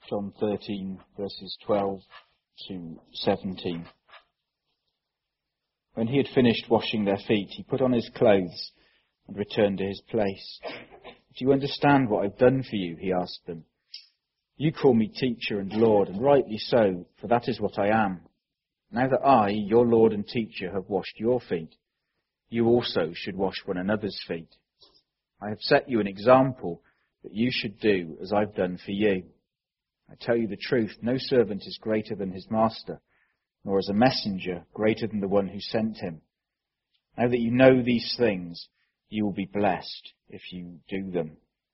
John 13, verses 12 to 17. When he had finished washing their feet, he put on his clothes and returned to his place. "Do you understand what I've done for you?" he asked them. "You call me teacher and Lord, and rightly so, for that is what I am. Now that I, your Lord and teacher, have washed your feet, you also should wash one another's feet. I have set you an example that you should do as I've done for you. I tell you the truth, no servant is greater than his master, nor is a messenger greater than the one who sent him. Now that you know these things, you will be blessed if you do them."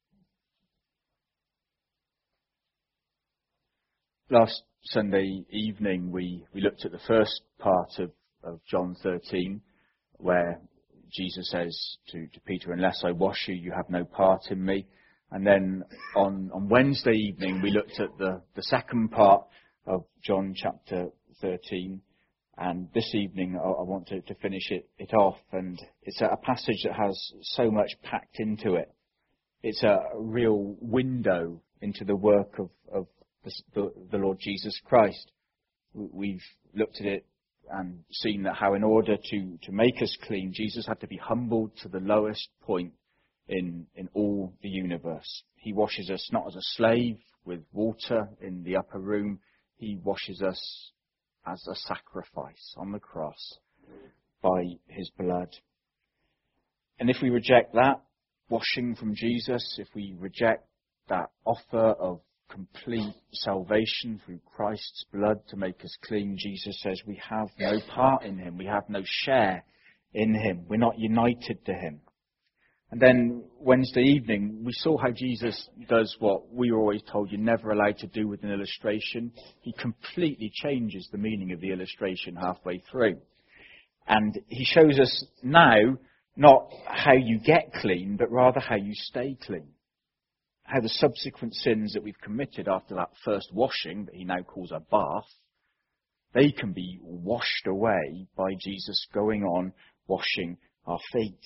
Last Sunday evening, we looked at the first part of John 13, where Jesus says to Peter, "Unless I wash you, you have no part in me." And then on Wednesday evening, we looked at the second part of John chapter 13. And this evening, I want to finish it off. And it's a passage that has so much packed into it. It's a real window into the work of the Lord Jesus Christ. We've looked at it and seen that how in order to make us clean, Jesus had to be humbled to the lowest point in all the universe. He washes us not as a slave with water in the upper room. He washes us as a sacrifice on the cross by his blood. And if we reject that washing from Jesus, if we reject that offer of complete salvation through Christ's blood to make us clean, Jesus says we have no part in him. We have no share in him. We're not united to him. And then Wednesday evening, we saw how Jesus does what we were always told you're never allowed to do with an illustration. He completely changes the meaning of the illustration halfway through. And he shows us now not how you get clean, but rather how you stay clean. How the subsequent sins that we've committed after that first washing, that he now calls a bath, they can be washed away by Jesus going on washing our feet.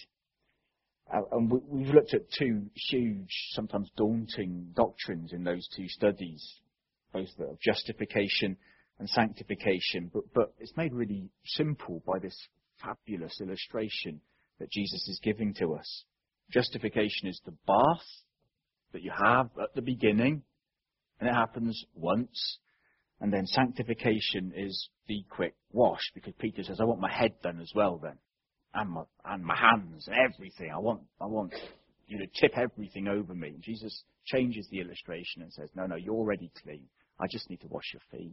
And we've looked at two huge, sometimes daunting doctrines in those two studies, both of justification and sanctification. But it's made really simple by this fabulous illustration that Jesus is giving to us. Justification is the bath that you have at the beginning, and it happens once. And then sanctification is the quick wash, because Peter says, "I want my head done as well then. And my hands and everything. I want you to tip everything over me." And Jesus changes the illustration and says, no, you're already clean. I just need to wash your feet.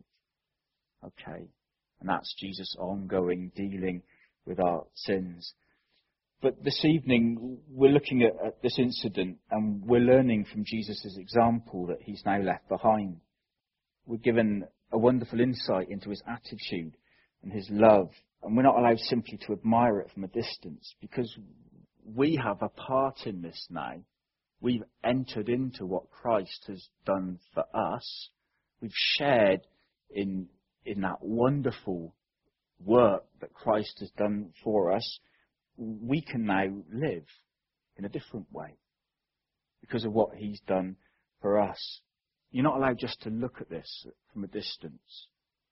Okay. And that's Jesus' ongoing dealing with our sins. But this evening, we're looking at this incident, and we're learning from Jesus' example that he's now left behind. We're given a wonderful insight into his attitude and his love. And we're not allowed simply to admire it from a distance, because we have a part in this now. We've entered into what Christ has done for us. We've shared in that wonderful work that Christ has done for us. We can now live in a different way because of what he's done for us. You're not allowed just to look at this from a distance.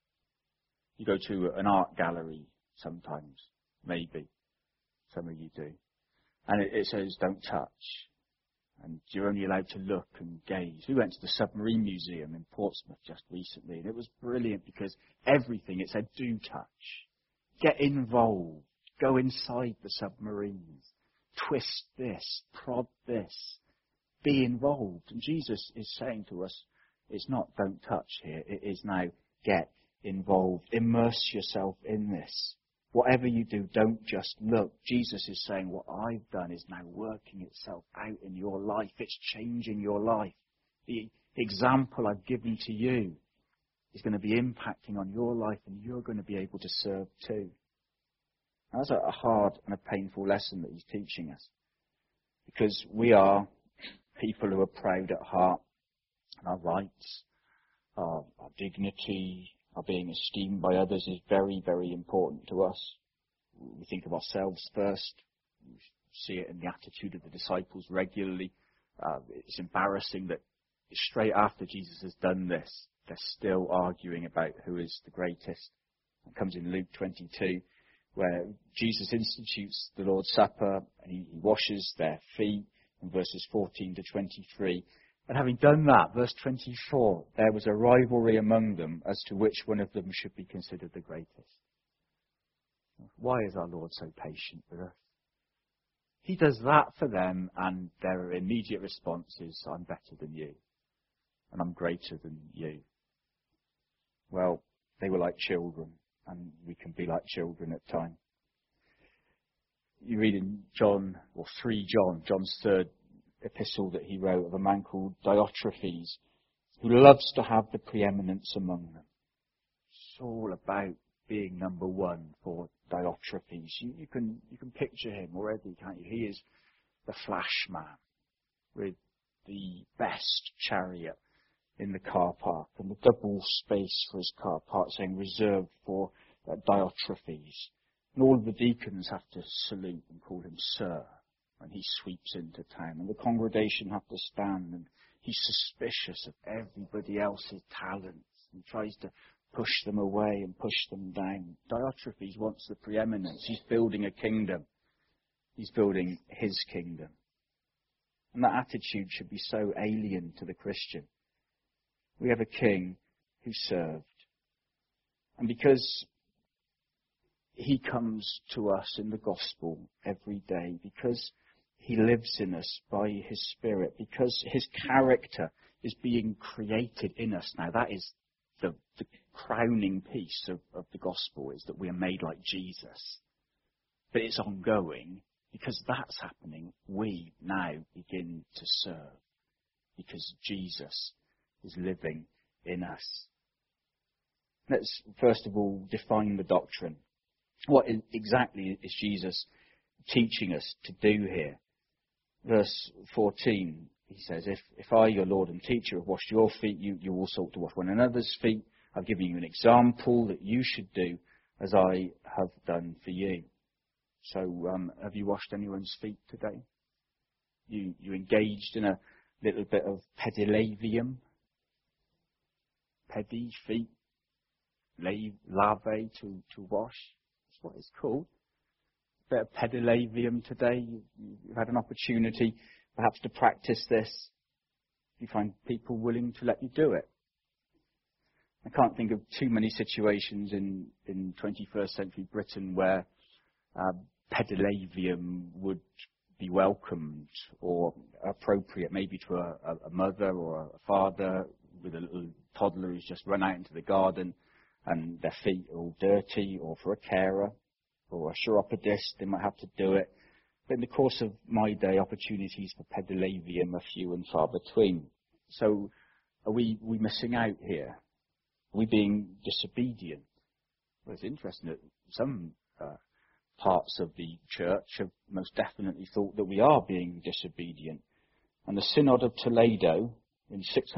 You go to an art gallery sometimes, maybe. Some of you do. And it says, don't touch. And you're only allowed to look and gaze. We went to the Submarine Museum in Portsmouth just recently, and it was brilliant because everything, it said, do touch. Get involved. Go inside the submarines. Twist this. Prod this. Be involved. And Jesus is saying to us, it's not don't touch here. It is now get involved. Immerse yourself in this. Whatever you do, don't just look. Jesus is saying what I've done is now working itself out in your life. It's changing your life. The example I've given to you is going to be impacting on your life, and you're going to be able to serve too. That's a hard and a painful lesson that he's teaching us, because we are people who are proud at heart, and our rights, our dignity, our being esteemed by others is very, very important to us. We think of ourselves first. We see it in the attitude of the disciples regularly. It's embarrassing that straight after Jesus has done this, they're still arguing about who is the greatest. It comes in Luke 22, where Jesus institutes the Lord's Supper and he washes their feet in verses 14 to 23. And having done that, verse 24, there was a rivalry among them as to which one of them should be considered the greatest. Why is our Lord so patient with us? He does that for them, and their immediate response is, I'm better than you, and I'm greater than you. Well, they were like children, and we can be like children at times. You read in John, or 3 John, John's third epistle that he wrote, of a man called Diotrephes, who loves to have the preeminence among them. It's all about being number one for Diotrephes. You can picture him already, can't you? He is the flash man with the best chariot in the car park and the double space for his car park saying reserved for Diotrephes. And all of the deacons have to salute and call him sir when he sweeps into town. And the congregation have to stand, and he's suspicious of everybody else's talents and tries to push them away and push them down. Diotrephes wants the preeminence. He's building a kingdom. He's building his kingdom. And that attitude should be so alien to the Christian. We have a king who served. And because he comes to us in the gospel every day, because he lives in us by his Spirit, because his character is being created in us now, that is the crowning piece of the gospel, is that we are made like Jesus. But it's ongoing. Because that's happening, we now begin to serve. Because Jesus is living in us. Let's first of all define the doctrine. What exactly is Jesus teaching us to do here? Verse 14, he says, If I, your Lord and teacher, have washed your feet, you also ought to wash one another's feet. I've given you an example that you should do as I have done for you. So, have you washed anyone's feet today? You engaged in a little bit of pedilavium? Pedi, feet, lave, to wash. That's what it's called. A bit of pedilavium today. You've had an opportunity perhaps to practice this. You find people willing to let you do it. I can't think of too many situations in 21st century Britain where pedilavium would be welcomed or appropriate, maybe to a mother or a father with a little toddler who's just run out into the garden and their feet are all dirty, or for a carer or a chiropodist, they might have to do it. But in the course of my day, opportunities for pedilavium are few and far between. So are we missing out here? Are we being disobedient? Well, it's interesting that some parts of the church have most definitely thought that we are being disobedient. And the Synod of Toledo in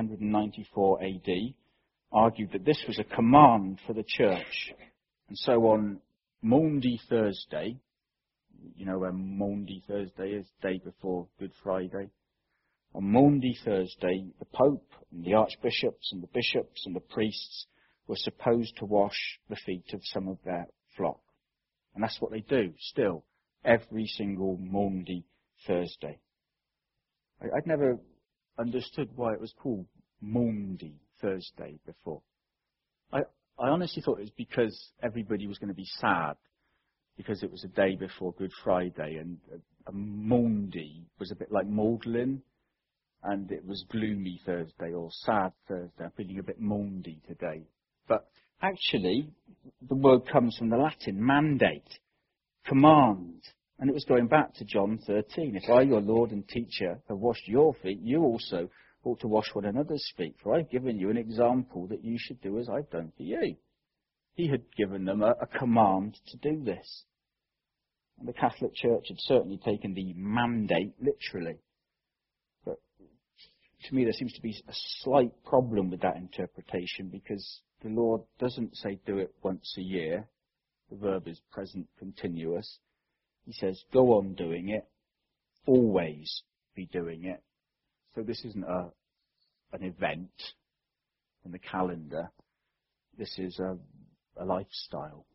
694 AD argued that this was a command for the church. And so on Maundy Thursday, you know when Maundy Thursday is, day before Good Friday, on Maundy Thursday, the Pope and the archbishops and the bishops and the priests were supposed to wash the feet of some of their flock. And that's what they do, still, every single Maundy Thursday. I'd never understood why it was called Maundy Thursday before. I honestly thought it was because everybody was going to be sad, because it was a day before Good Friday, and a Maundy was a bit like maudlin, and it was gloomy Thursday or sad Thursday. I'm feeling a bit maundy today. But actually, the word comes from the Latin, mandate, command. And it was going back to John 13. If I, your Lord and teacher, have washed your feet, you also ought to wash one another's feet. For I've given you an example that you should do as I've done for you. He had given them a command to do this. And the Catholic Church had certainly taken the mandate literally. But to me, there seems to be a slight problem with that interpretation, because the Lord doesn't say do it once a year. The verb is present continuous. He says go on doing it, always be doing it. So this isn't a an event in the calendar. This is a lifestyle.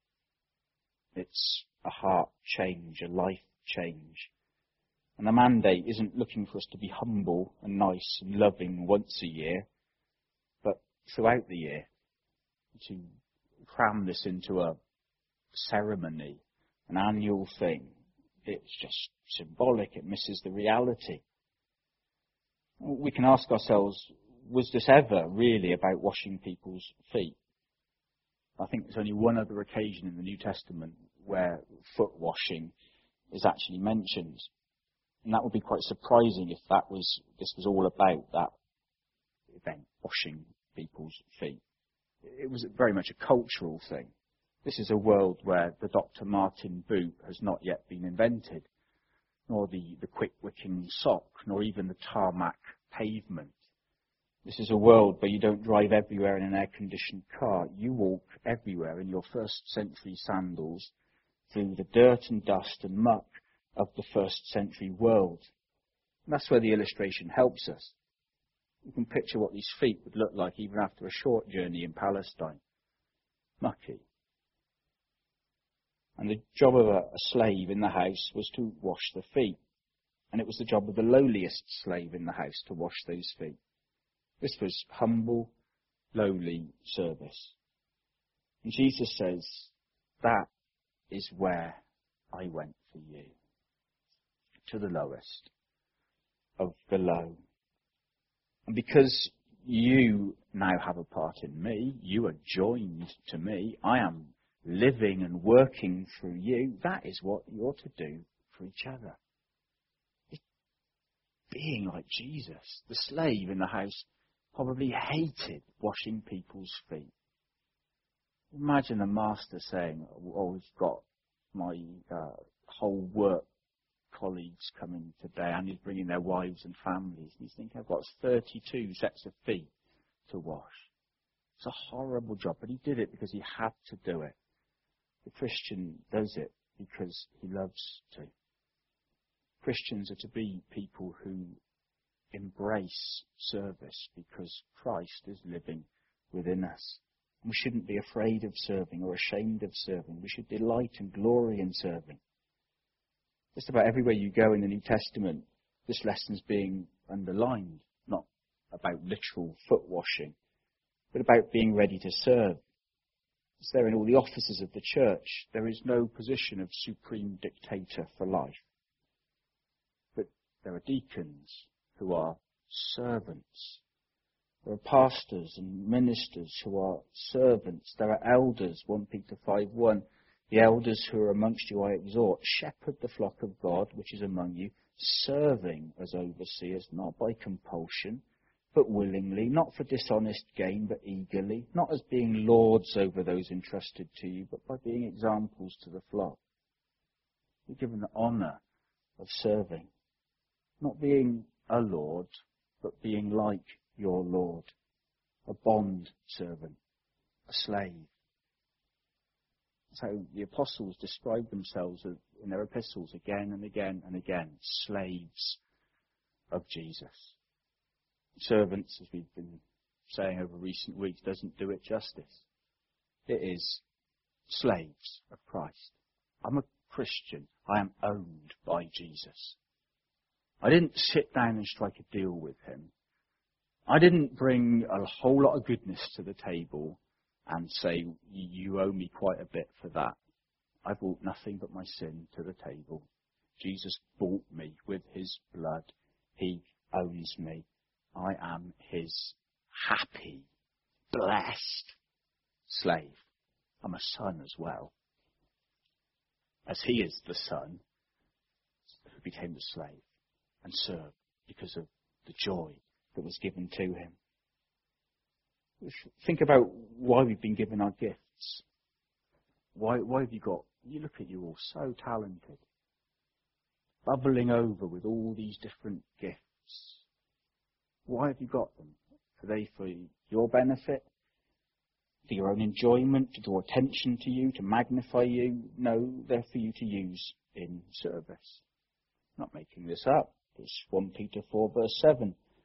It's a heart change, a life change. And the mandate isn't looking for us to be humble and nice and loving once a year, but throughout the year, to cram this into a ceremony, an annual thing. It's just symbolic. It misses the reality. We can ask ourselves, was this ever really about washing people's feet? I think there's only one other occasion in the New Testament where foot washing is actually mentioned. And that would be quite surprising if this was all about that event, washing people's feet. It was very much a cultural thing. This is a world where the Dr. Martin boot has not yet been invented, nor the quick-wicking sock, nor even the tarmac pavement. This is a world where you don't drive everywhere in an air-conditioned car. You walk everywhere in your first-century sandals through the dirt and dust and muck of the first-century world. And that's where the illustration helps us. You can picture what these feet would look like even after a short journey in Palestine. Mucky. And the job of a slave in the house was to wash the feet. And it was the job of the lowliest slave in the house to wash those feet. This was humble, lowly service. And Jesus says, that is where I went for you. To the lowest of the low. And because you now have a part in me, you are joined to me, I am living and working through you, that is what you're to do for each other. It's being like Jesus. The slave in the house probably hated washing people's feet. Imagine a master saying, oh, we've got my whole work colleagues coming today, and he's bringing their wives and families. And he's thinking, I've got 32 sets of feet to wash. It's a horrible job, but he did it because he had to do it. The Christian does it because he loves to. Christians are to be people who embrace service because Christ is living within us. We shouldn't be afraid of serving or ashamed of serving. We should delight and glory in serving. Just about everywhere you go in the New Testament, this lesson's being underlined, not about literal foot washing, but about being ready to serve. It's there in all the offices of the church. There is no position of supreme dictator for life. But there are deacons who are servants. There are pastors and ministers who are servants. There are elders, 1 Peter 5:1. The elders who are amongst you I exhort, shepherd the flock of God which is among you, serving as overseers, not by compulsion, but willingly, not for dishonest gain, but eagerly, not as being lords over those entrusted to you, but by being examples to the flock. You're given the honour of serving, not being a lord, but being like your Lord, a bond servant, a slave. That's how the apostles describe themselves in their epistles again and again and again, slaves of Jesus. Servants, as we've been saying over recent weeks, doesn't do it justice. It is slaves of Christ. I'm a Christian. I am owned by Jesus. I didn't sit down and strike a deal with him. I didn't bring a whole lot of goodness to the table and say, you owe me quite a bit for that. I brought nothing but my sin to the table. Jesus bought me with his blood. He owns me. I am his happy, blessed slave. I'm a son as well. As he is the son who became the slave and served because of the joy that was given to him. Think about why we've been given our gifts. Why have you look at you all, so talented, bubbling over with all these different gifts. Why have you got them? Are they for your benefit? For your own enjoyment? To draw attention to you? To magnify you? No, they're for you to use in service. I'm not making this up. It's 1 Peter 4 verse 7.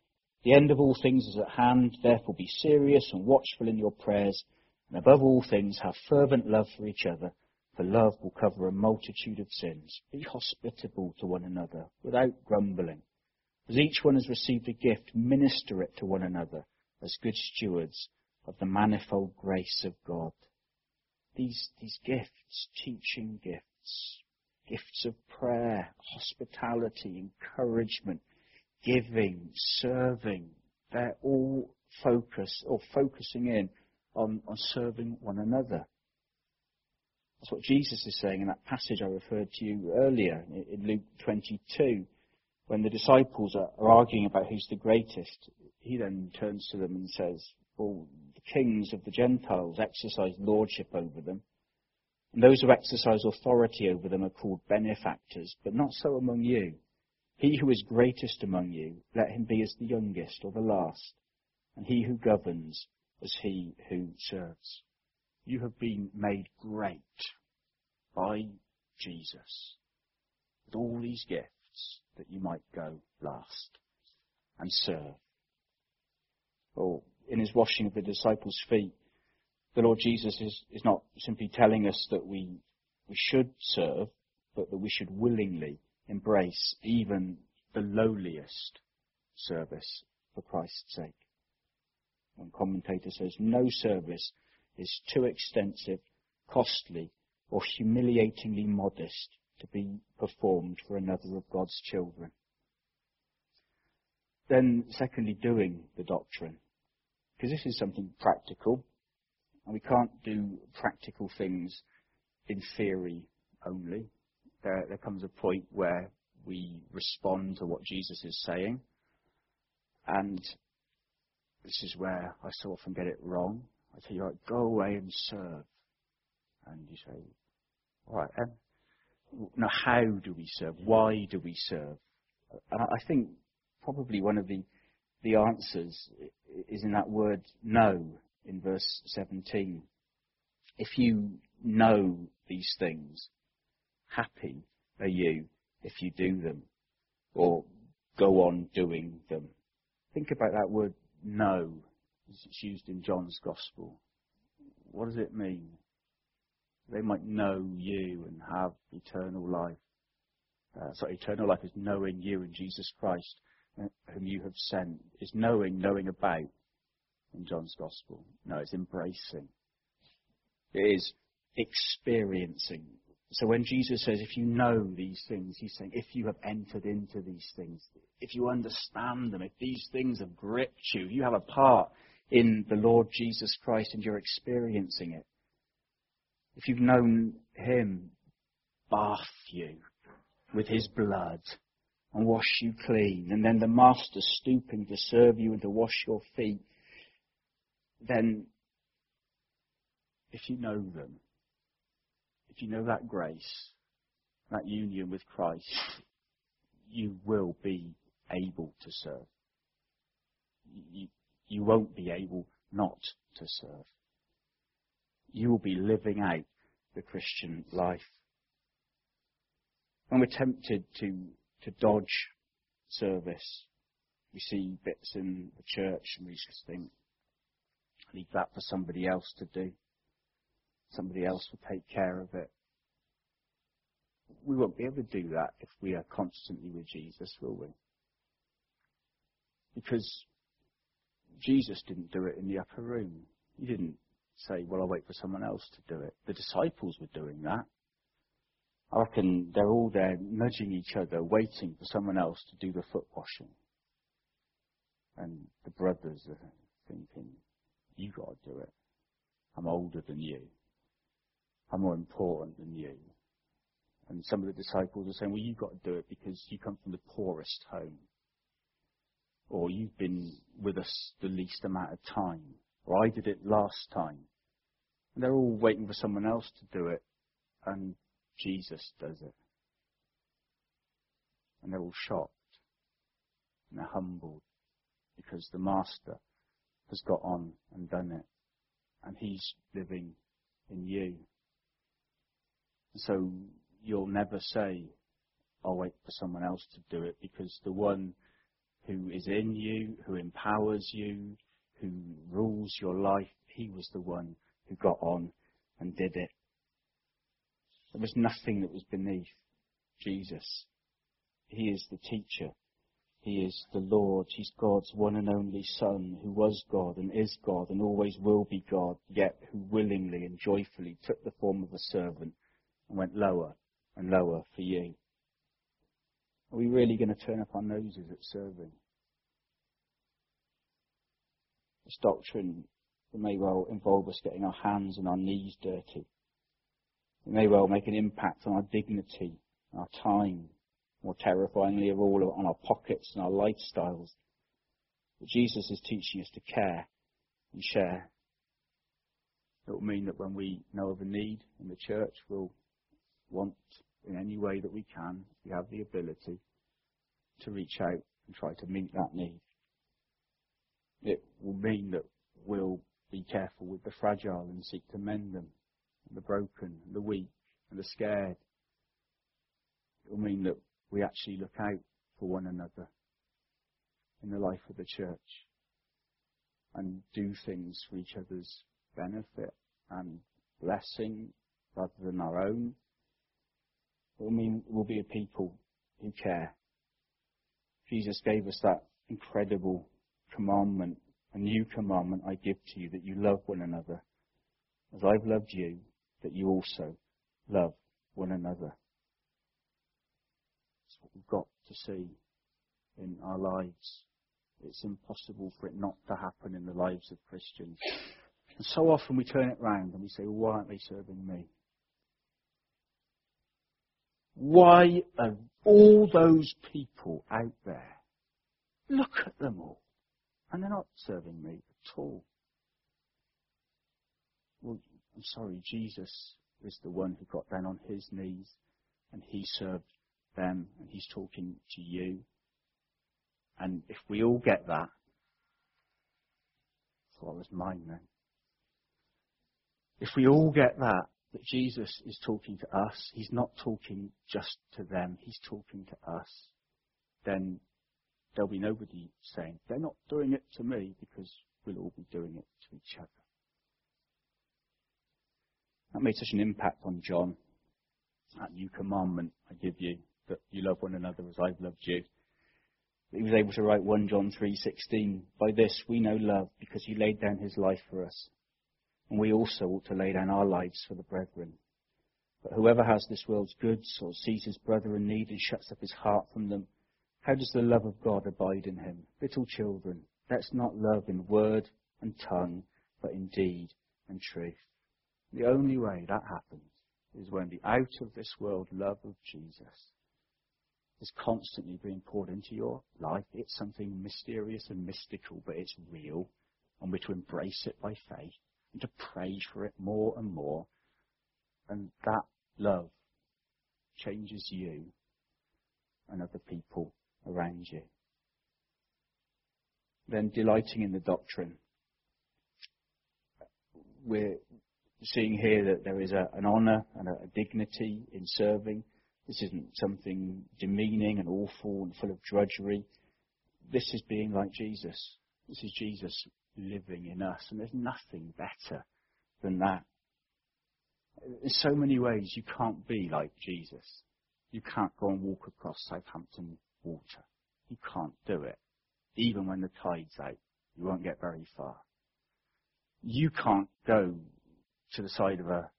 The end of all things is at hand, therefore be serious and watchful in your prayers, and above all things have fervent love for each other, for love will cover a multitude of sins. Be hospitable to one another, without grumbling. As each one has received a gift, minister it to one another, as good stewards of the manifold grace of God. These gifts, teaching gifts, gifts of prayer, hospitality, encouragement, giving, serving, they're all focusing in on serving one another. That's what Jesus is saying in that passage I referred to you earlier in Luke 22, when the disciples are arguing about who's the greatest. He then turns to them and says, well, the kings of the Gentiles exercise lordship over them, and those who exercise authority over them are called benefactors, but not so among you. He who is greatest among you, let him be as the youngest or the last, and he who governs as he who serves. You have been made great by Jesus with all these gifts that you might go last and serve. Or in his washing of the disciples' feet, the Lord Jesus is not simply telling us that we should serve, but that we should willingly embrace even the lowliest service for Christ's sake. One commentator says, no service is too extensive, costly, or humiliatingly modest to be performed for another of God's children. Then, secondly, doing the doctrine. Because this is something practical, and we can't do practical things in theory only. There comes a point where we respond to what Jesus is saying, and this is where I so often get it wrong. I tell you, right, go away and serve. And you say, all right, now how do we serve? Why do we serve? And I think probably one of the answers is in that word know in verse 17. If you know these things, happy are you if you do them, or go on doing them. Think about that word know as it's used in John's Gospel. What does it mean? They might know you and have eternal life. Eternal life is knowing you and Jesus Christ, whom you have sent. Is knowing about in John's Gospel. No, it's embracing. It is experiencing. So when Jesus says, if you know these things, he's saying, if you have entered into these things, if you understand them, if these things have gripped you, you have a part in the Lord Jesus Christ and you're experiencing it. If you've known him bath you with his blood and wash you clean, and then the master stooping to serve you and to wash your feet, then if you know them, if you know that grace, that union with Christ, you will be able to serve. You won't be able not to serve. You will be living out the Christian life. When we're tempted to dodge service, we see bits in the church and we just think, leave that for somebody else to do. Somebody else will take care of it. We won't be able to do that if we are constantly with Jesus, will we? Because Jesus didn't do it in the upper room. He didn't say, well, I'll wait for someone else to do it. The disciples were doing that. I reckon they're all there nudging each other, waiting for someone else to do the foot washing. And the brothers are thinking, you got to do it. I'm older than you. I'm more important than you. And some of the disciples are saying, well, you've got to do it because you come from the poorest home. Or you've been with us the least amount of time. Or I did it last time. And they're all waiting for someone else to do it. And Jesus does it. And they're all shocked. And they're humbled. Because the Master has got on and done it. And he's living in you. And so you'll never say, I'll wait for someone else to do it, because the one who is in you, who empowers you, who rules your life. He was the one who got on and did it. There was nothing that was beneath Jesus. He is the teacher. He is the Lord. He's God's one and only Son, who was God and is God and always will be God, yet who willingly and joyfully took the form of a servant and went lower and lower for you. Are we really going to turn up our noses at serving? This doctrine may well involve us getting our hands and our knees dirty. It may well make an impact on our dignity, our time, more terrifyingly of all, on our pockets and our lifestyles. But Jesus is teaching us to care and share. It will mean that when we know of a need in the church, we'll want in any way that we can, if we have the ability, to reach out and try to meet that need. It will mean that we'll be careful with the fragile and seek to mend them, and the broken, and the weak, and the scared. It will mean that we actually look out for one another in the life of the church and do things for each other's benefit and blessing rather than our own. It will mean we'll be a people who care. Jesus gave us that incredible commandment, a new commandment I give to you, that you love one another as I've loved you, that you also love one another. That's what we've got to see in our lives. It's impossible for it not to happen in the lives of Christians. And so often we turn it round and we say, well, why aren't they serving me? Why are all those people out there? Look at them all. And they're not serving me at all. Well, I'm sorry, Jesus is the one who got down on his knees and he served them and he's talking to you. And if we all get that, I thought it was mine then. If we all get that Jesus is talking to us, he's not talking just to them, he's talking to us, then there'll be nobody saying, they're not doing it to me, because we'll all be doing it to each other. That made such an impact on John, that new commandment I give you, that you love one another as I've loved you. He was able to write 1 John 3:16, by this we know love, because he laid down his life for us. And we also ought to lay down our lives for the brethren. But whoever has this world's goods, or sees his brother in need and shuts up his heart from them, how does the love of God abide in him? Little children, let's not love in word and tongue, but in deed and truth. The only way that happens is when the out of this world love of Jesus is constantly being poured into your life. It's something mysterious and mystical, but it's real, and we're to embrace it by faith and to pray for it more and more. And that love changes you and other people around you. Then delighting in the doctrine. We're seeing here that there is an honour and a dignity in serving. This isn't something demeaning and awful and full of drudgery. This is being like Jesus. This is Jesus living in us, and there's nothing better than that. In so many ways, you can't be like Jesus. You can't go and walk across Southampton water. You can't do it. Even when the tide's out, you won't get very far. You can't go to the side of a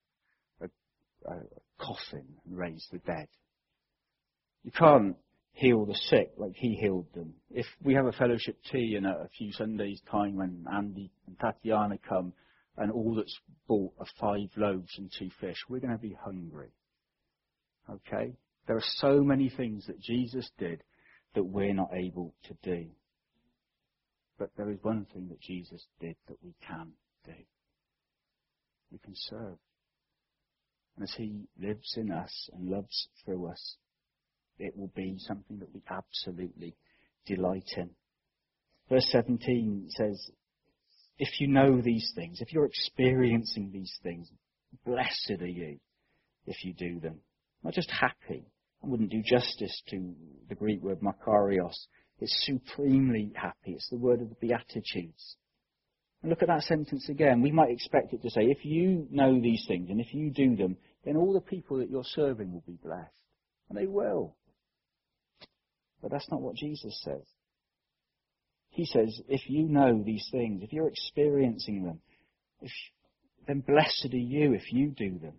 coffin and raise the dead. You can't heal the sick like he healed them. If we have a fellowship tea in a few Sundays' time when Andy and Tatiana come and all that's bought are 5 loaves and 2 fish, we're going to be hungry. Okay? There are so many things that Jesus did that we're not able to do. But there is one thing that Jesus did that we can do. We can serve. And as he lives in us and loves through us, it will be something that we absolutely delight in. Verse 17 says, if you know these things, if you're experiencing these things, blessed are you if you do them. Not just happy. I wouldn't do justice to the Greek word makarios. It's supremely happy. It's the word of the Beatitudes. And look at that sentence again. We might expect it to say, if you know these things and if you do them, then all the people that you're serving will be blessed. And they will. But that's not what Jesus says. He says, if you know these things, if you're experiencing them, then blessed are you if you do them.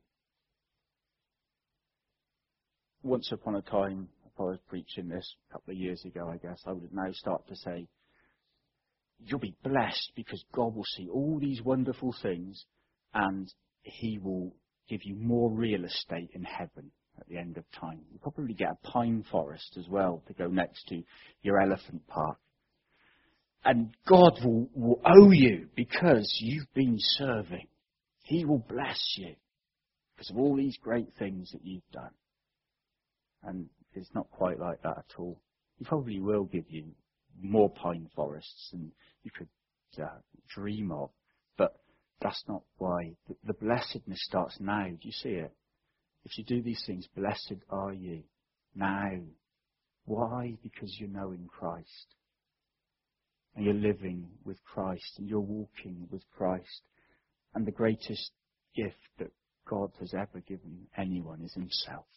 Once upon a time, if I was preaching this a couple of years ago, I guess, I would now start to say, you'll be blessed because God will see all these wonderful things and he will give you more real estate in heaven at the end of time. You'll probably get a pine forest as well to go next to your elephant park. And God will owe you because you've been serving. He will bless you because of all these great things that you've done. And it's not quite like that at all. He probably will give you more pine forests than you could dream of. But that's not why. The blessedness starts now. Do you see it? If you do these things, blessed are you now. Why? Because you're knowing Christ. And you're living with Christ. And you're walking with Christ. And the greatest gift that God has ever given anyone is himself.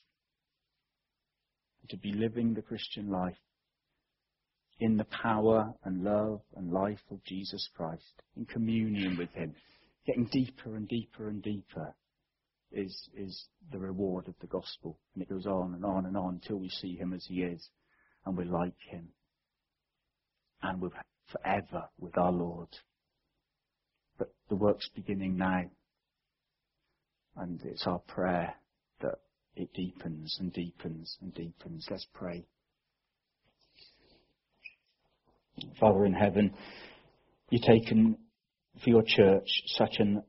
To be living the Christian life in the power and love and life of Jesus Christ, in communion with him, getting deeper and deeper and deeper is the reward of the gospel. And it goes on and on and on until we see him as he is and we're like him. And we're forever with our Lord. But the work's beginning now. And it's our prayer that it deepens and deepens and deepens. Let's pray. Father in heaven, you've taken for your church such an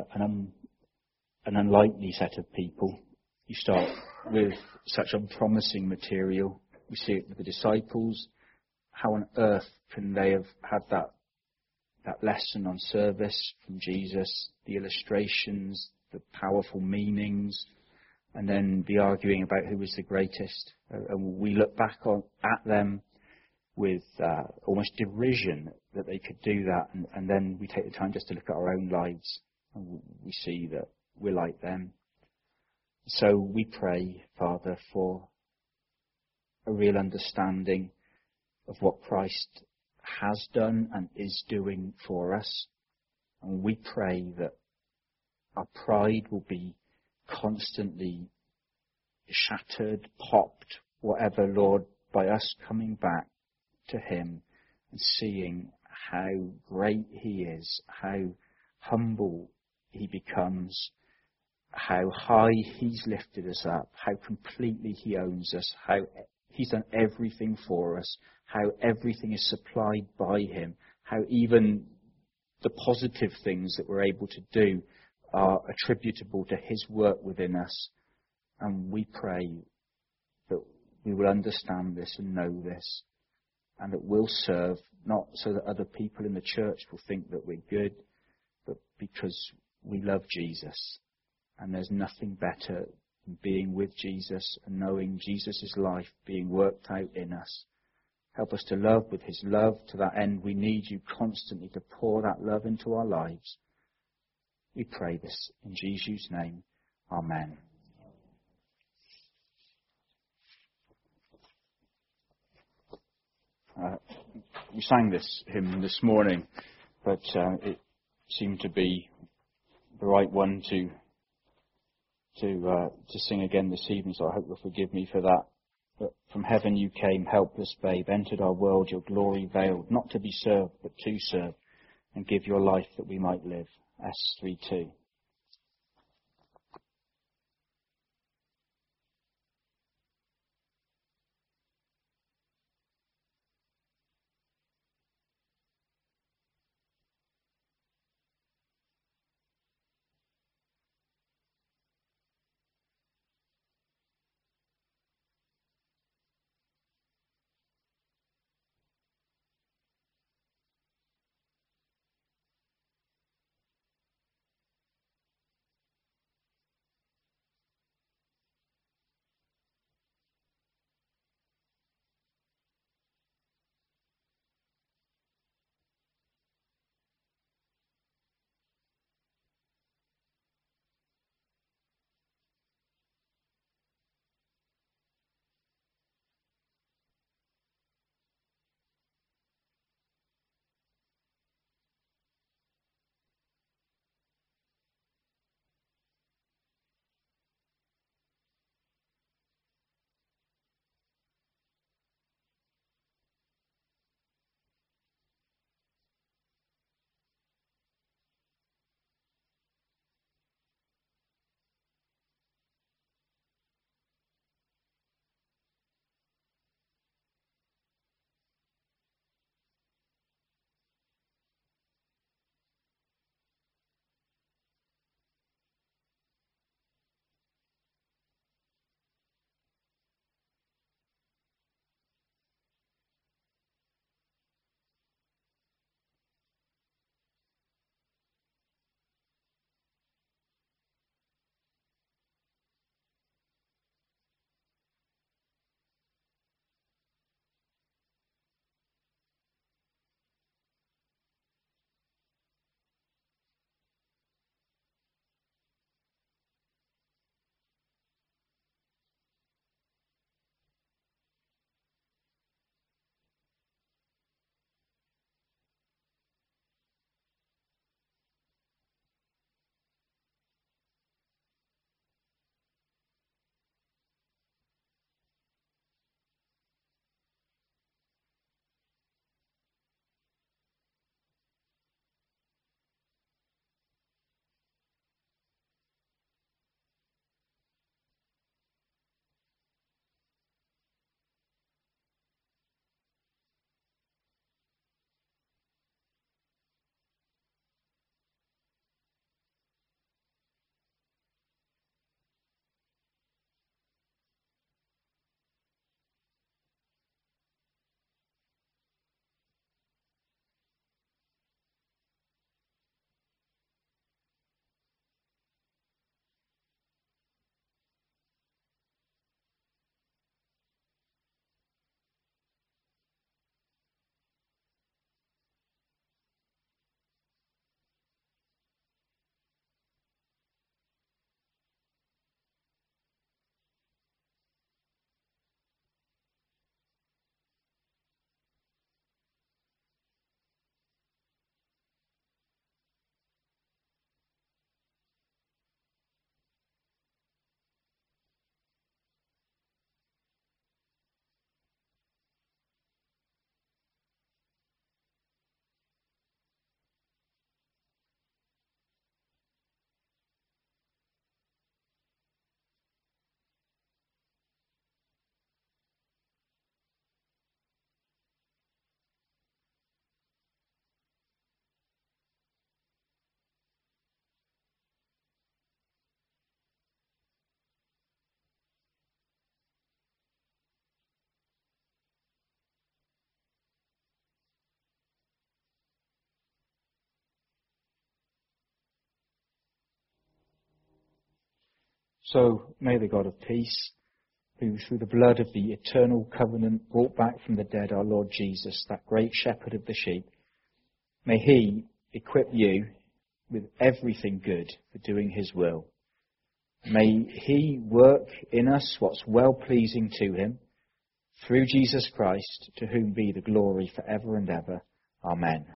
unlikely set of people. You start with such unpromising material. We see it with the disciples. How on earth can they have had that lesson on service from Jesus, the illustrations, the powerful meanings, and then the arguing about who was the greatest? And we look back at them with almost derision that they could do that, and then we take the time just to look at our own lives, and we see that we're like them. So we pray, Father, for a real understanding of what Christ has done and is doing for us. And we pray that our pride will be constantly shattered, popped, whatever, Lord, by us coming back to him and seeing how great he is, how humble he becomes, how high he's lifted us up, how completely he owns us, how he's done everything for us, how everything is supplied by him, how even the positive things that we're able to do are attributable to his work within us. And we pray that we will understand this and know this, and that we'll serve, not so that other people in the church will think that we're good, but because we love Jesus. And there's nothing better than being with Jesus and knowing Jesus' life being worked out in us. Help us to love with his love. To that end, we need you constantly to pour that love into our lives. We pray this in Jesus' name. Amen. We sang this hymn this morning, but it seemed to be the right one to sing again this evening, so I hope you'll forgive me for that. But from heaven you came, helpless babe, entered our world, your glory veiled, not to be served, but to serve, and give your life that we might live. S32. So may the God of peace, who through the blood of the eternal covenant brought back from the dead our Lord Jesus, that great shepherd of the sheep, may he equip you with everything good for doing his will. May he work in us what's well-pleasing to him, through Jesus Christ, to whom be the glory forever and ever. Amen.